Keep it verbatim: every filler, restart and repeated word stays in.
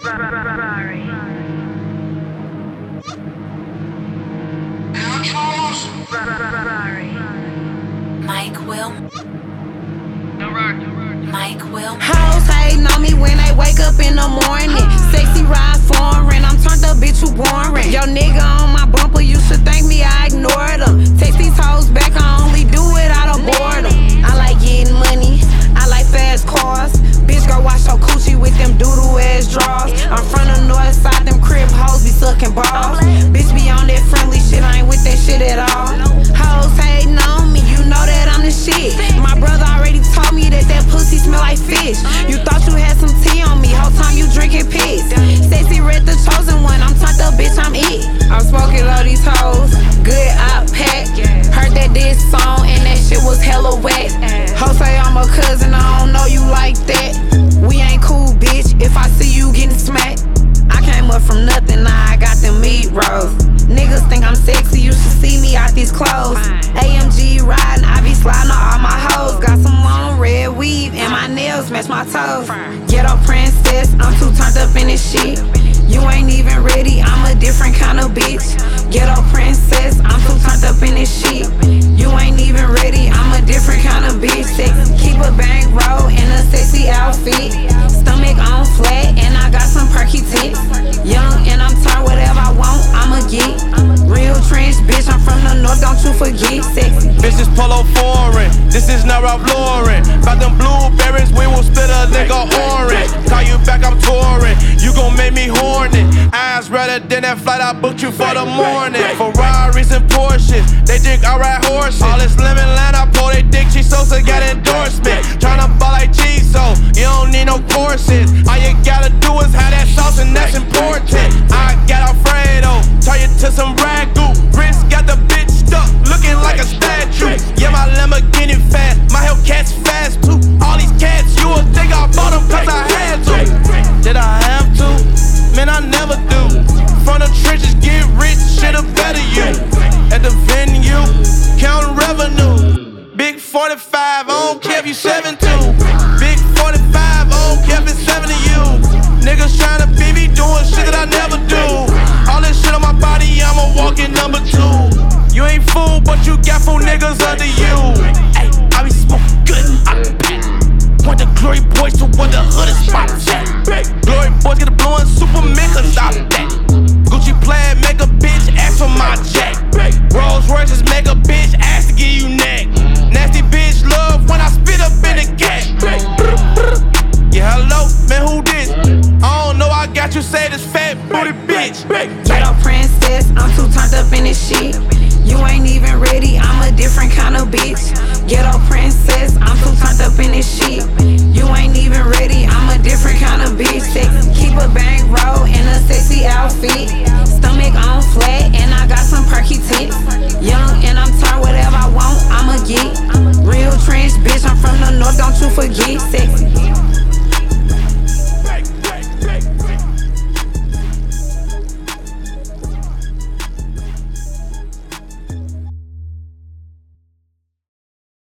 Mike Will. Mike Will. Hoes hating on me when they wake up in the morning. Sexy ride foreign, I'm turned up, bitch, you boring. Yo nigga on my bumper, you should thank me, I ignored them. Text these hoes back, I only do it out of boredom. I like getting money, I like fast cars. Bitch, go wash your coochie with them doodle ass drawers. I'm from the north side, them crib hoes be sucking balls. Bitch be on that friendly shit, I ain't with that shit at all. Hoes hating on me, you know that I'm the shit. My brother already told me that that pussy smell like fish. You thought you had some tea on me, whole time you drinking piss. Stacey Red the chosen one, I'm turned up, bitch, I'm it. I'm smoking all these hoes, good out pack. Heard that this song and that shit was hella wet. Ho say I'm a cousin, I don't know you like that. We ain't cool, bitch, if I see you getting smacked. I came up from nothing, now I got them meat rolls. Niggas think I'm sexy, you should see me out these clothes. A M G riding, I be sliding on all my hoes. Got some long red weave and my nails match my toes. Ghetto princess, I'm too turned up in this shit. You ain't even ready, I'm a different kind of bitch. Ghetto princess, I'm too turned up in this shit. You ain't even ready, I'm a different kind of bitch. Sexy, keep a bank roll in a sexy outfit. Stomach on flat and I got some perky tits. Young and I'm turned, whatever I want, I'ma get. Real trench, bitch, I'm from the north, don't you forget. Sexy. Bitch, this Polo foreign, this is not Ralph Lauren. Got them blueberries, we will split a nigga orange. Call you back, I'm touring, you gon' make me horny. Eyes redder than that flight I booked you for the morning. Ferraris and Porsches, they think I ride horses. All this lemon line I pull, they think G Sosa got endorsement. Tryna ball like G, so you don't need no courses. All you gotta do is have that sauce and that's important. I got Alfredo, turn you to some ragu. Wrist got the bitch stuck, looking like a statue. Yeah, my Lamborghini fast, my Hellcat's fast too. All these cats, you would think I bought them cause I had to. Did I have to? Man, I never do. From the trenches, get rich, shit'll better you. At the venue, counting revenue. Big forty-five, I don't care if you seven two. Big forty-five, I don't care if it's seven of you. Niggas tryna be me doing shit that I never do. All this shit on my body, I'm a walking number two. You ain't fool, but you got fool niggas under you. Ay, I be smoking good, I be packed. Point the glory boys to what the hood is spot at. Glory boys get a blowin' Superman cause I'm that. Gucci plaid make a bitch ask for my jack. Rolls Royces make a bitch ask to give you neck. Nasty bitch love when I spit up in the cat. Yeah, hello, man, who this? I don't know, I got you say this fat booty bitch. Ghetto princess, I'm too turned up in this shit. You ain't even ready, I'm a different kind of bitch. Ghetto princess, I'm too turned up in this shit. You ain't even ready, I'm a different kind of bitch. Sexy, keep a bank roll in a sexy outfit. Stomach on flat and